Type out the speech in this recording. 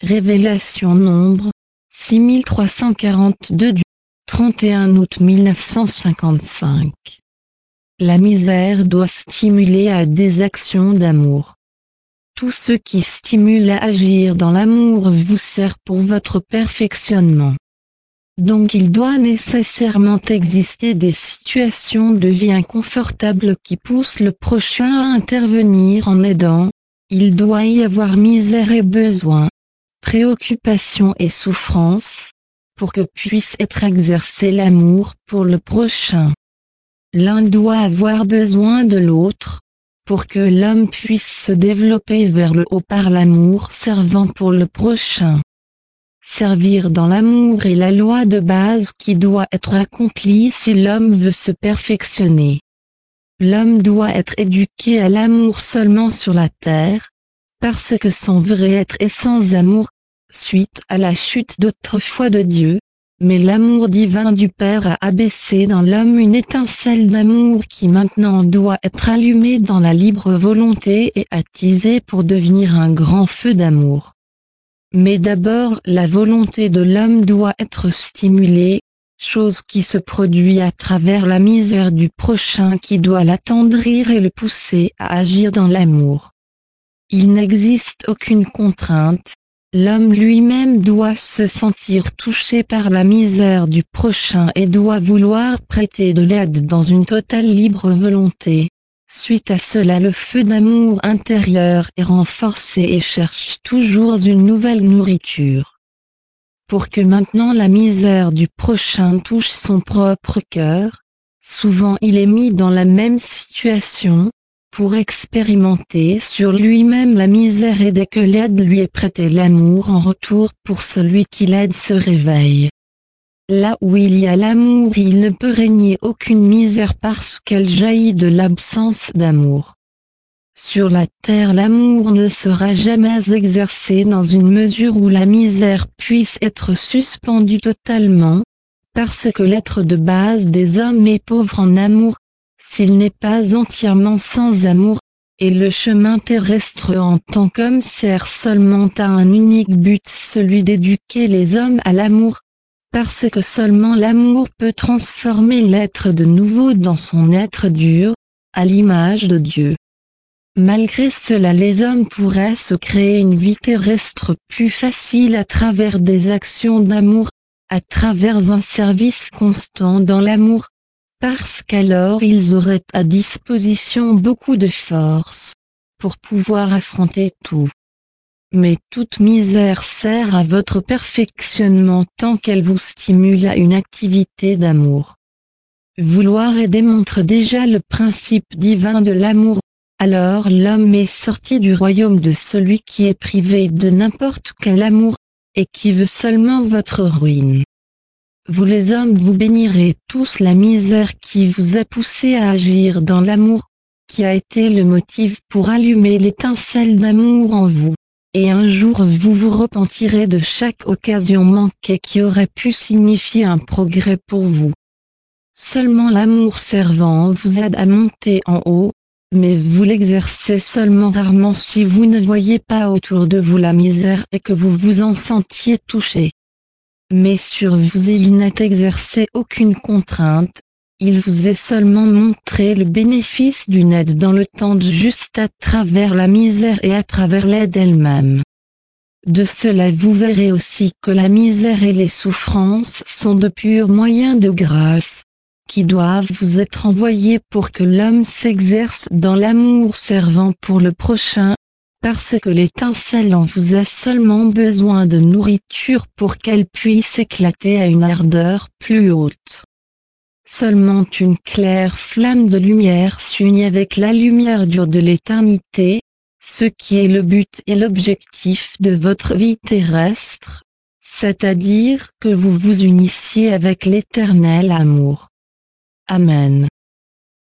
Révélation Nombre 6342 du 31 août 1955. La misère doit stimuler à des actions d'amour. Tout ce qui stimule à agir dans l'amour vous sert pour votre perfectionnement. Donc il doit nécessairement exister des situations de vie inconfortables qui poussent le prochain à intervenir en aidant. Il doit y avoir misère et besoin, préoccupation et souffrance, pour que puisse être exercé l'amour pour le prochain. L'un doit avoir besoin de l'autre, pour que l'homme puisse se développer vers le haut par l'amour servant pour le prochain. Servir dans l'amour est la loi de base qui doit être accomplie si l'homme veut se perfectionner. L'homme doit être éduqué à l'amour seulement sur la terre, parce que son vrai être est sans amour, suite à la chute d'autrefois de Dieu, mais l'amour divin du Père a abaissé dans l'homme une étincelle d'amour qui maintenant doit être allumée dans la libre volonté et attisée pour devenir un grand feu d'amour. Mais d'abord la volonté de l'homme doit être stimulée, chose qui se produit à travers la misère du prochain qui doit l'attendrir et le pousser à agir dans l'amour. Il n'existe aucune contrainte, l'homme lui-même doit se sentir touché par la misère du prochain et doit vouloir prêter de l'aide dans une totale libre volonté. Suite à cela le feu d'amour intérieur est renforcé et cherche toujours une nouvelle nourriture. Pour que maintenant la misère du prochain touche son propre cœur, souvent il est mis dans la même situation, pour expérimenter sur lui-même la misère et dès que l'aide lui est prêtée l'amour en retour pour celui qui l'aide se réveille. Là où il y a l'amour il ne peut régner aucune misère parce qu'elle jaillit de l'absence d'amour. Sur la terre l'amour ne sera jamais exercé dans une mesure où la misère puisse être suspendue totalement, parce que l'être de base des hommes est pauvre en amour, s'il n'est pas entièrement sans amour, et le chemin terrestre en tant qu'homme sert seulement à un unique but, celui d'éduquer les hommes à l'amour, parce que seulement l'amour peut transformer l'être de nouveau dans son être dur, à l'image de Dieu. Malgré cela les hommes pourraient se créer une vie terrestre plus facile à travers des actions d'amour, à travers un service constant dans l'amour, parce qu'alors ils auraient à disposition beaucoup de force, pour pouvoir affronter tout. Mais toute misère sert à votre perfectionnement tant qu'elle vous stimule à une activité d'amour. Vouloir aider montre déjà le principe divin de l'amour, alors l'homme est sorti du royaume de celui qui est privé de n'importe quel amour, et qui veut seulement votre ruine. Vous les hommes vous bénirez tous la misère qui vous a poussé à agir dans l'amour, qui a été le motif pour allumer l'étincelle d'amour en vous. Et un jour vous vous repentirez de chaque occasion manquée qui aurait pu signifier un progrès pour vous. Seulement l'amour servant vous aide à monter en haut, mais vous l'exercez seulement rarement si vous ne voyez pas autour de vous la misère et que vous vous en sentiez touché. Mais sur vous il n'a exercé aucune contrainte, il vous est seulement montré le bénéfice d'une aide dans le temps juste à travers la misère et à travers l'aide elle-même. De cela vous verrez aussi que la misère et les souffrances sont de purs moyens de grâce, qui doivent vous être envoyés pour que l'homme s'exerce dans l'amour servant pour le prochain, parce que l'étincelle en vous a seulement besoin de nourriture pour qu'elle puisse éclater à une ardeur plus haute. Seulement une claire flamme de lumière s'unit avec la lumière dure de l'éternité, ce qui est le but et l'objectif de votre vie terrestre, c'est-à-dire que vous vous unissiez avec l'éternel amour. Amen.